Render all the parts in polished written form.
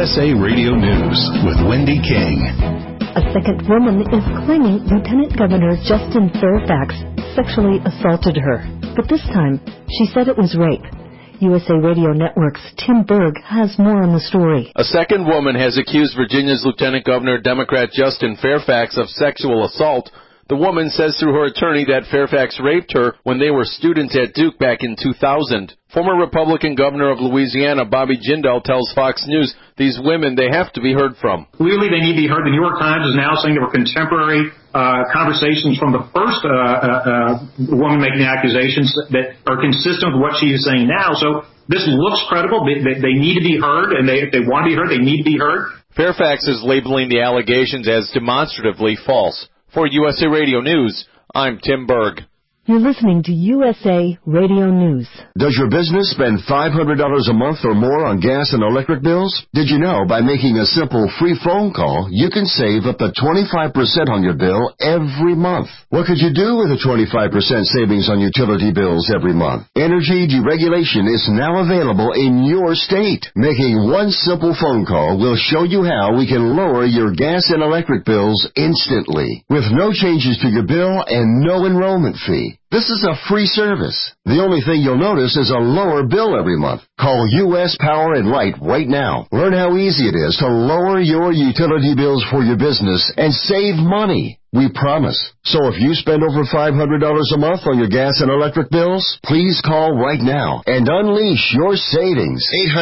USA Radio News with Wendy King. A second woman is claiming Lieutenant Governor Justin Fairfax sexually assaulted her. But this time, she said it was rape. USA Radio Network's Tim Berg has more on the story. A second woman has accused Virginia's Lieutenant Governor, Democrat Justin Fairfax, of sexual assault. The woman says through her attorney that Fairfax raped her when they were students at Duke back in 2000. Former Republican Governor of Louisiana, Bobby Jindal, tells Fox News these women, they have to be heard from. Clearly, they need to be heard. The New York Times is now saying there were contemporary conversations from the first woman making the accusations that are consistent with what she is saying now. So this looks credible. They need to be heard, and if they want to be heard, they need to be heard. Fairfax is labeling the allegations as demonstratively false. For USA Radio News, I'm Tim Berg. You're listening to USA Radio News. Does your business spend $500 a month or more on gas and electric bills? Did you know by making a simple free phone call, you can save up to 25% on your bill every month? What could you do with a 25% savings on utility bills every month? Energy deregulation is now available in your state. Making one simple phone call will show you how we can lower your gas and electric bills instantly, with no changes to your bill and no enrollment fee. This is a free service. The only thing you'll notice is a lower bill every month. Call U.S. Power and Light right now. Learn how easy it is to lower your utility bills for your business and save money. We promise. So if you spend over $500 a month on your gas and electric bills, please call right now and unleash your savings.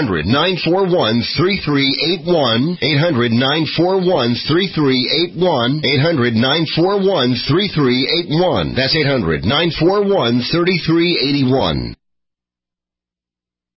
800-941-3381. 800-941-3381. 800-941-3381. That's 800-941-3381.